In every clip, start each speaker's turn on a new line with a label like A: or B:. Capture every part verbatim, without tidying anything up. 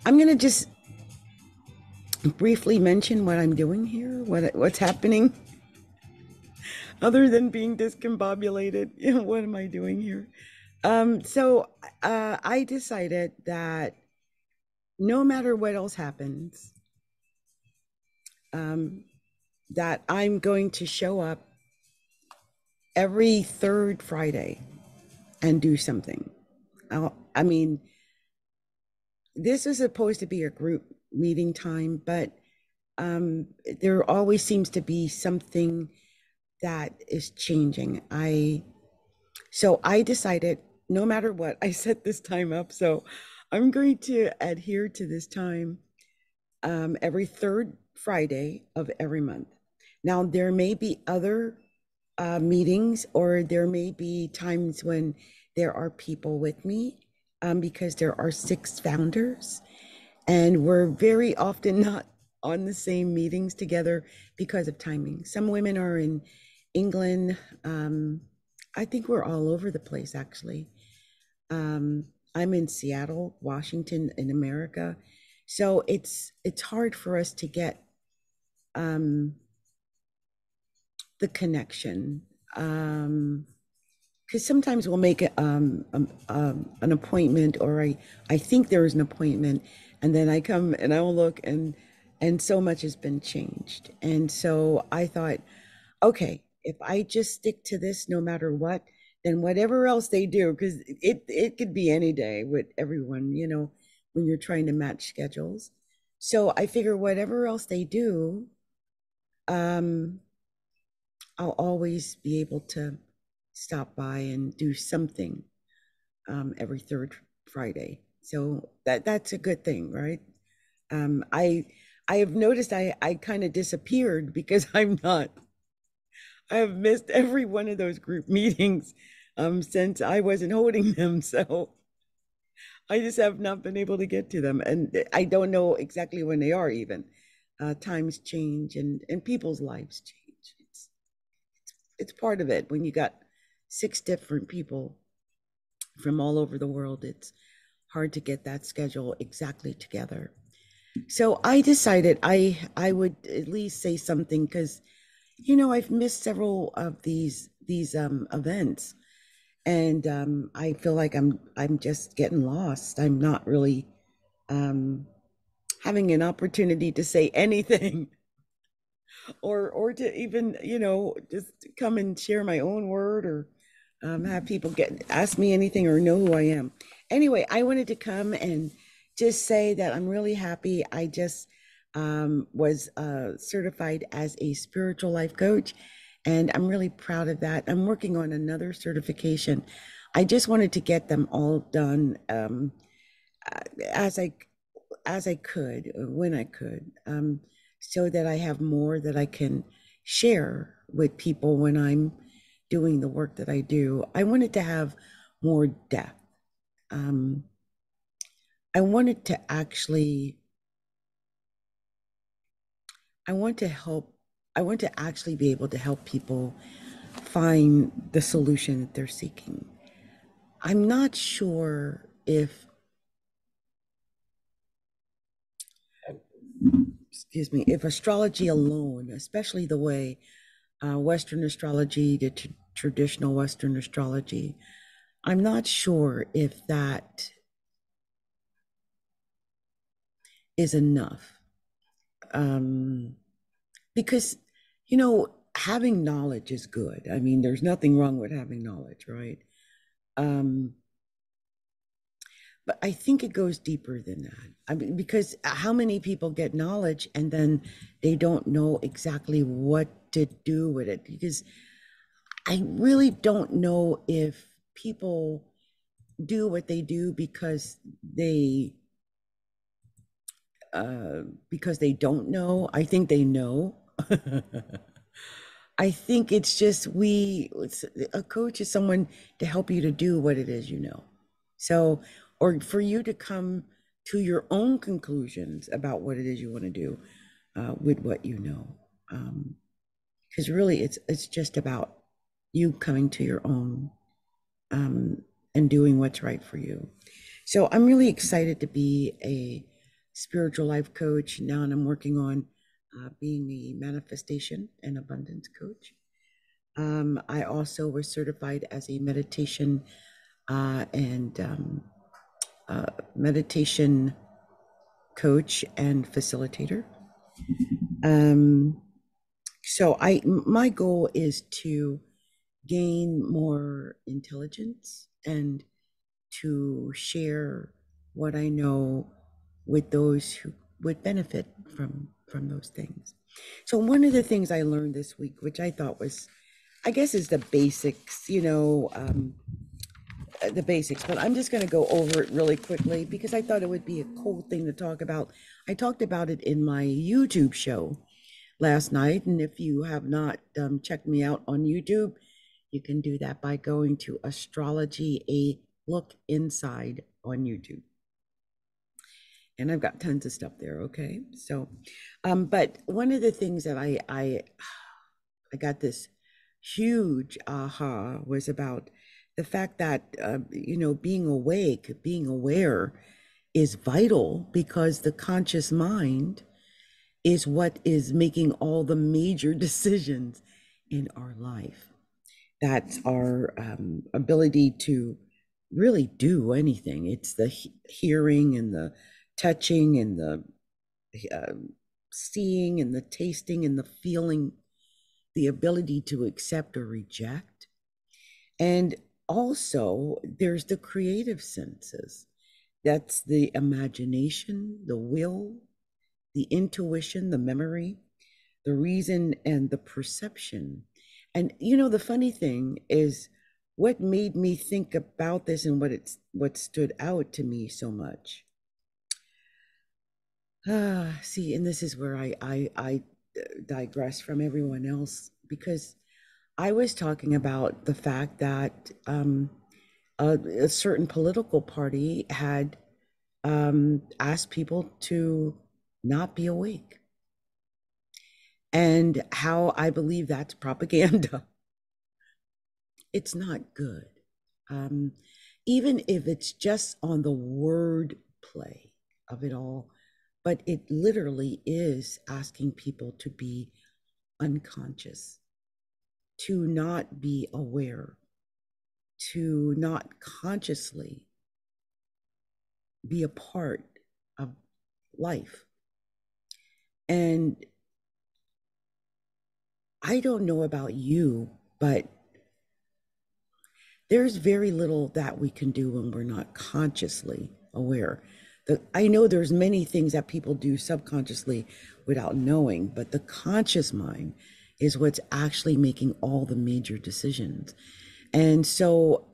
A: I'm going to just briefly mention what I'm doing here, what what's happening, other than being discombobulated. You know, what am I doing here? Um, so uh, I decided that no matter what else happens, um, that I'm going to show up every third Friday and do something. I'll, I mean, this is supposed to be a group meeting time, but um, there always seems to be something that is changing. I so I decided no matter what, I set this time up. So I'm going to adhere to this time um, every third Friday of every month. Now there may be other uh, meetings, or there may be times when there are people with me, um, because there are six founders and we're very often not on the same meetings together because of timing. Some women are in England. Um, I think we're all over the place, actually. Um, I'm in Seattle, Washington, in America, so it's it's hard for us to get um, the connection. Um, because sometimes we'll make a, um, um, um, an appointment, or I, I think there is an appointment, and then I come and I will look, and and so much has been changed. And so I thought, okay, if I just stick to this no matter what, then whatever else they do, because it it could be any day with everyone, you know, when you're trying to match schedules. So I figure whatever else they do, um, I'll always be able to stop by and do something um, every third Friday. So that that's a good thing, right? Um, I I have noticed I I kind of disappeared because I'm not. I have missed every one of those group meetings um, since I wasn't holding them. So I just have not been able to get to them, and I don't know exactly when they are even. Uh, times change, and and people's lives change. It's it's it's part of it when you got six different people from all over the world. It's hard to get that schedule exactly together. So I decided I I would at least say something, because you know I've missed several of these these um, events, and um, I feel like I'm I'm just getting lost. I'm not really um, having an opportunity to say anything, or or to even, you know, just come and share my own word, or um, have people get ask me anything or know who I am. Anyway, I wanted to come and just say that I'm really happy. I just um, was uh, certified as a spiritual life coach, and I'm really proud of that. I'm working on another certification. I just wanted to get them all done um, as I as I could, when I could, um, so that I have more that I can share with people when I'm doing the work that I do. I wanted to have more depth. Um, I wanted to actually, I want to help, I want to actually be able to help people find the solution that they're seeking. I'm not sure if, excuse me, if astrology alone, especially the way uh, Western astrology, the t- traditional Western astrology, I'm not sure if that is enough. Um, because, you know, having knowledge is good. I mean, there's nothing wrong with having knowledge, right? Um, but I think it goes deeper than that. I mean, because how many people get knowledge and then they don't know exactly what to do with it? Because I really don't know if people do what they do because they uh because they don't know. I think they know. I think it's just we it's, a coach is someone to help you to do what it is you know. So, or for you to come to your own conclusions about what it is you want to do uh, with what you know. Um, because really it's it's just about you coming to your own um, and doing what's right for you. So I'm really excited to be a spiritual life coach. Now I'm working on uh, being a manifestation and abundance coach. Um, I also was certified as a meditation uh, and um, uh, meditation coach and facilitator. Um, so I, my goal is to gain more intelligence and to share what I know with those who would benefit from from those things. So one of the things I learned this week, which I thought was, I guess, is the basics, you know, um, uh, the basics, but I'm just going to go over it really quickly because I thought it would be a cool thing to talk about. I talked about it in my YouTube show last night, and if you have not um, checked me out on YouTube, you can do that by going to Astrology A Look Inside on YouTube. And I've got tons of stuff there, okay? So, um, but one of the things that I I I got this huge aha was about the fact that uh, you know, being awake, being aware is vital because the conscious mind is what is making all the major decisions in our life. That's our um, ability to really do anything. It's the he- hearing and the touching and the uh, seeing and the tasting and the feeling, the ability to accept or reject. And also, there's the creative senses. That's the imagination, the will, the intuition, the memory, the reason, and the perception. And you know, the funny thing is, what made me think about this and what it's what stood out to me so much. Ah, see, and this is where I I I digress from everyone else because I was talking about the fact that um, a, a certain political party had um, asked people to not be awake, and how I believe that's propaganda. It's not good. Um, even if it's just on the word play of it all, but it literally is asking people to be unconscious, to not be aware, to not consciously be a part of life. And I don't know about you, but there's very little that we can do when we're not consciously aware. The, I know there's many things that people do subconsciously without knowing, but the conscious mind is what's actually making all the major decisions. And so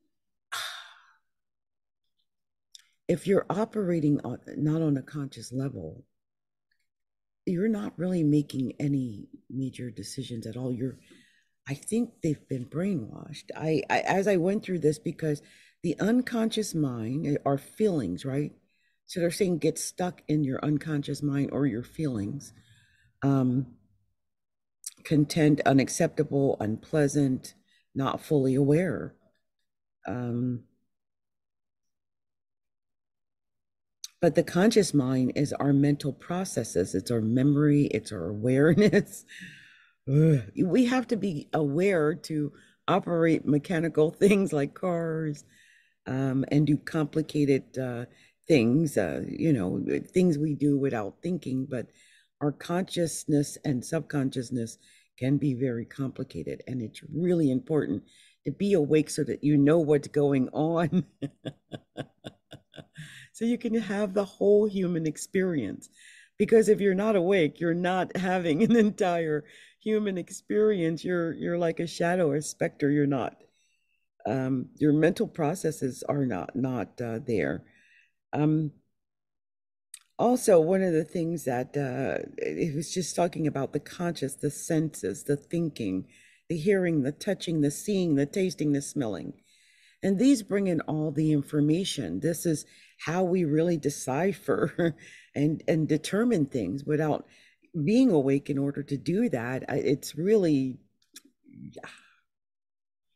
A: if you're operating on, not on a conscious level, you're not really making any major decisions at all. You're, I think they've been brainwashed. I, I as I went through this, because the unconscious mind are feelings, right? So they're saying get stuck in your unconscious mind or your feelings. Um, content, unacceptable, unpleasant, not fully aware. Um, but the conscious mind is our mental processes, it's our memory, it's our awareness. We have to be aware to operate mechanical things like cars, um, and do complicated uh, things, uh, you know, things we do without thinking. But our consciousness and subconsciousness can be very complicated. And it's really important to be awake so that you know what's going on. So you can have the whole human experience. Because if you're not awake, you're not having an entire human experience. You're you're like a shadow or a specter. You're not. Um, your mental processes are not not uh, there. Um, also, one of the things that uh, it was just talking about the conscious, the senses, the thinking, the hearing, the touching, the seeing, the tasting, the smelling. And these bring in all the information. This is how we really decipher and, and determine things without being awake in order to do that. It's really,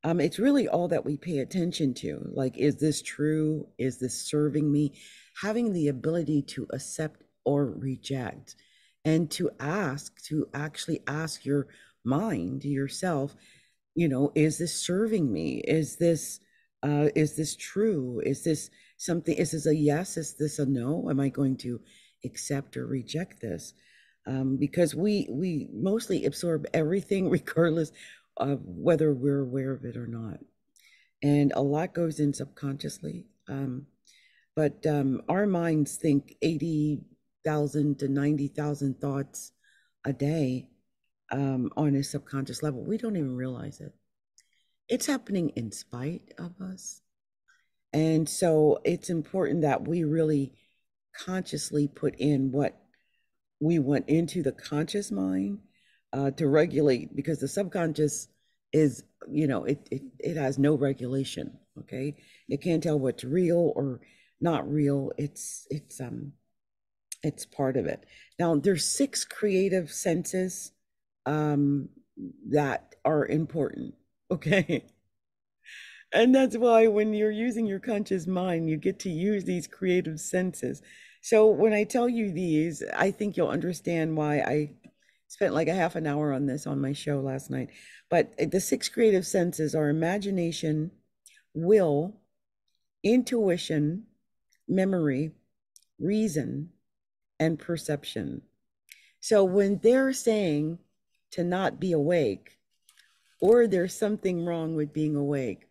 A: Um, it's really all that we pay attention to. Like, is this true? Is this serving me? Having the ability to accept or reject, and to ask, to actually ask your mind, yourself, you know, is this serving me? Is this, uh, is this true? Is this something, is this a yes? Is this a no? Am I going to accept or reject this? Um, because we we mostly absorb everything regardless of whether we're aware of it or not. And a lot goes in subconsciously. Um, but um, our minds think eighty thousand to ninety thousand thoughts a day, um, on a subconscious level. We don't even realize it. It's happening in spite of us. And so it's important that we really consciously put in what we went into the conscious mind, uh, to regulate, because the subconscious is, you know, it, it it has no regulation. Okay, it can't tell what's real or not real. It's it's um it's part of it. Now there's six creative senses, um that are important. Okay. And that's why when you're using your conscious mind, you get to use these creative senses. So when I tell you these, I think you'll understand why I spent like a half an hour on this on my show last night. But uh, the six creative senses are imagination, will, intuition, memory, reason, and perception. So when they're saying to not be awake, or there's something wrong with being awake,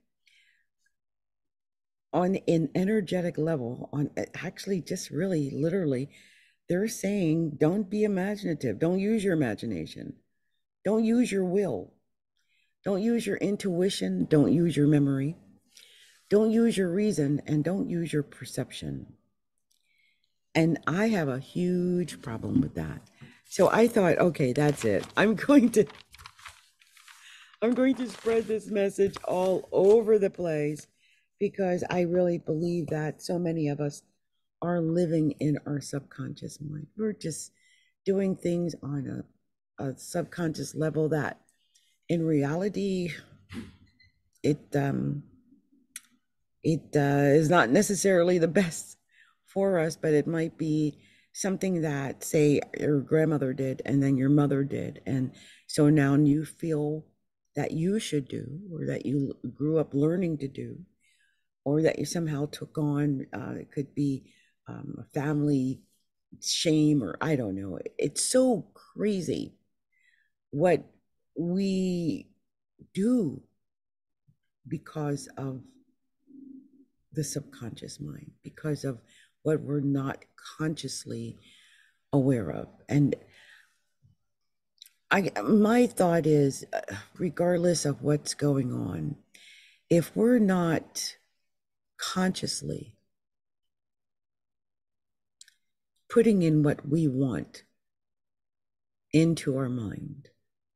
A: on an energetic level, on actually just really literally, they're saying don't be imaginative, don't use your imagination, don't use your will, don't use your intuition, don't use your memory, don't use your reason, and don't use your perception. And I have a huge problem with that. So I thought, okay, that's it. I'm going to I'm going to spread this message all over the place, because I really believe that so many of us are living in our subconscious mind. We're just doing things on a, a subconscious level that in reality, it um, it uh, is not necessarily the best for us, but it might be something that, say, your grandmother did and then your mother did. And so now you feel that you should do, or that you grew up learning to do, or that you somehow took on. Uh, it could be um, a family shame, or I don't know. It's so crazy what we do because of the subconscious mind, because of what we're not consciously aware of. And I, my thought is, uh, regardless of what's going on, if we're not consciously putting in what we want into our mind,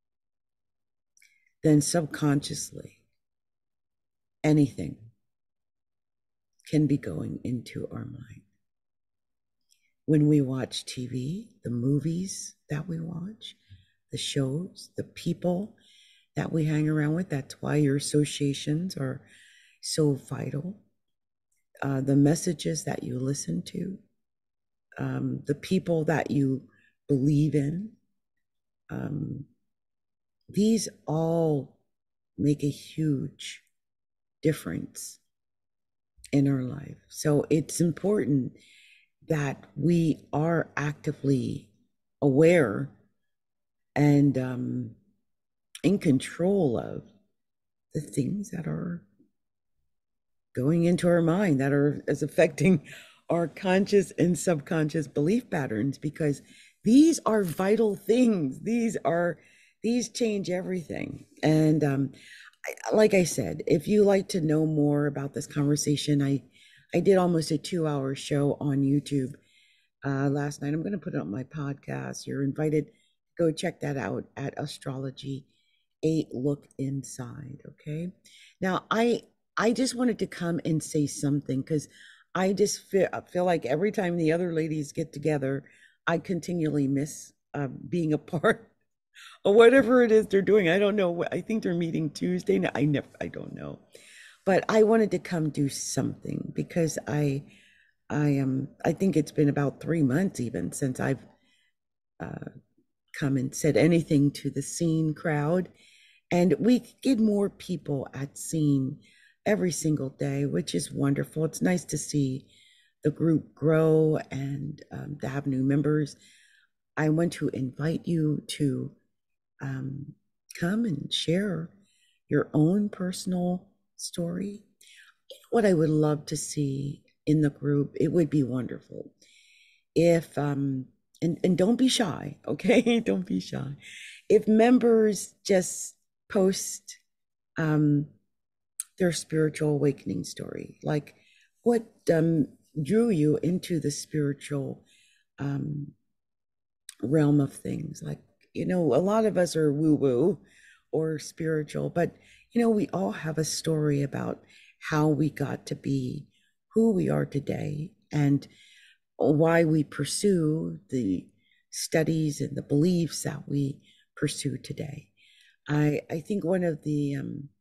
A: then subconsciously anything can be going into our mind. When we watch T V, the movies that we watch, the shows, the people that we hang around with, that's why your associations are so vital. Uh, the messages that you listen to, um, the people that you believe in, um, these all make a huge difference in our life. So it's important that we are actively aware and um, in control of the things that are going into our mind, that are as affecting our conscious and subconscious belief patterns, because these are vital things. These are, these change everything. And um, I, like I said, if you like to know more about this conversation, I, I did almost a two hour show on YouTube uh, last night. I'm going to put it on my podcast. You're invited to go check that out at Astrology, a Look Inside. Okay. Now, I, I just wanted to come and say something, because I just feel, feel like every time the other ladies get together, I continually miss uh, being a part or whatever it is they're doing. I don't know. I think they're meeting Tuesday. No, I never, I don't know. But I wanted to come do something because I, I am, I think it's been about three months even since I've uh, come and said anything to the scene crowd. And we get more people at scene every single day, which is wonderful. It's nice to see the group grow and um, to have new members. I want to invite you to um, come and share your own personal story. What I would love to see in the group, it would be wonderful if, um, and, and don't be shy, okay? Don't be shy. If members just post um, their spiritual awakening story, like what um, drew you into the spiritual um, realm of things. Like, you know, a lot of us are woo woo or spiritual, but, you know, we all have a story about how we got to be who we are today and why we pursue the studies and the beliefs that we pursue today. I, I think one of the um,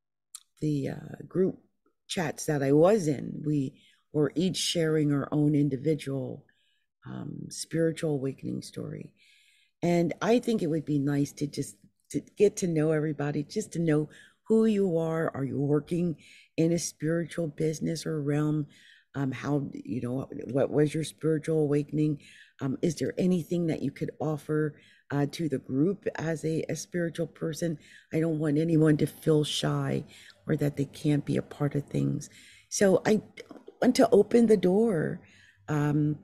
A: the uh, group chats that I was in, we were each sharing our own individual um, spiritual awakening story. And I think it would be nice to just to get to know everybody, just to know who you are. Are you working in a spiritual business or realm? Um, how, you know, what was your spiritual awakening? Um, is there anything that you could offer uh, to the group as a, a spiritual person? I don't want anyone to feel shy or that they can't be a part of things. So I want to open the door um,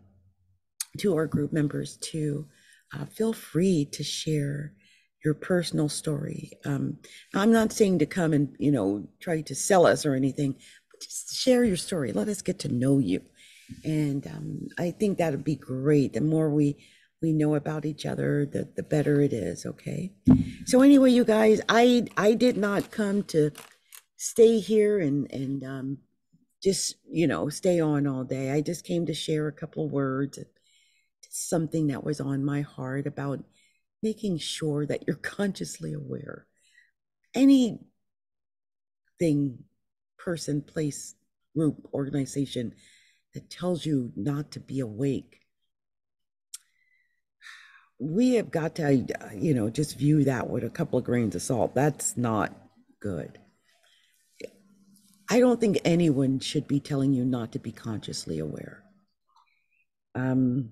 A: to our group members to uh, feel free to share your personal story. Um, I'm not saying to come and, you know, try to sell us or anything, but just share your story. Let us get to know you. And um, I think that would be great. The more we we know about each other, the, the better it is, okay? So anyway, you guys, I I did not come to stay here and, and um, just, you know, stay on all day. I just came to share a couple of words, something that was on my heart about making sure that you're consciously aware. Anything, person, place, group, organization that tells you not to be awake, we have got to, you know, just view that with a couple of grains of salt. That's not good. I don't think anyone should be telling you not to be consciously aware. Um,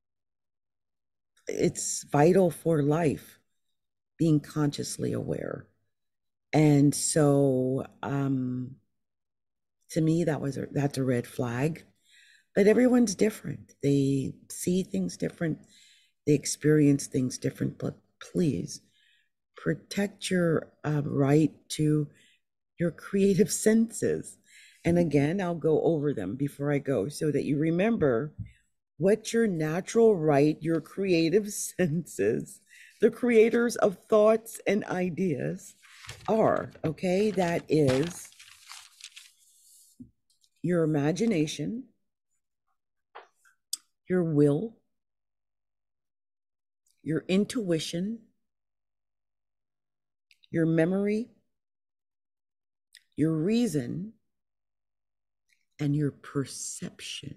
A: it's vital for life, being consciously aware. And so, um, to me, that was a, that's a red flag. But everyone's different. They see things different. They experience things different. But please protect your uh, right to your creative senses. And again, I'll go over them before I go so that you remember what your natural right, your creative senses, the creators of thoughts and ideas are, okay? That is your imagination, your will, your intuition, your memory, your reason, and your perception.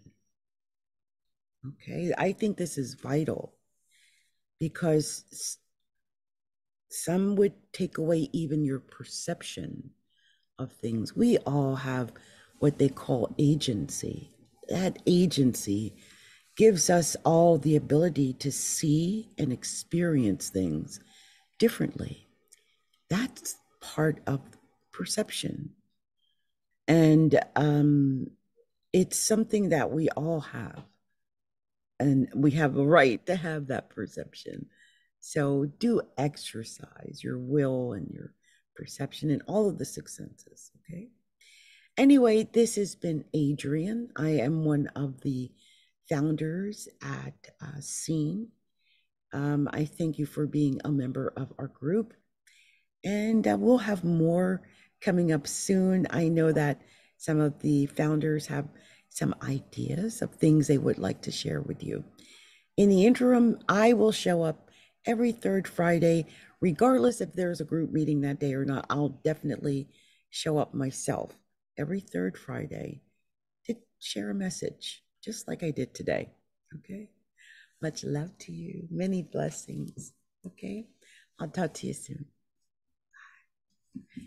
A: Okay, I think this is vital because some would take away even your perception of things. We all have what they call agency. That agency gives us all the ability to see and experience things differently. That's part of perception. And um, it's something that we all have. And we have a right to have that perception. So do exercise your will and your perception and all of the six senses, okay? Anyway, this has been Adrienne. I am one of the founders at uh, Scene. Um, I thank you for being a member of our group. And uh, we'll have more coming up soon. I know that some of the founders have some ideas of things they would like to share with you. In the interim, I will show up every third Friday, regardless if there's a group meeting that day or not. I'll definitely show up myself every third Friday to share a message, just like I did today. Okay. Much love to you. Many blessings. Okay. I'll talk to you soon.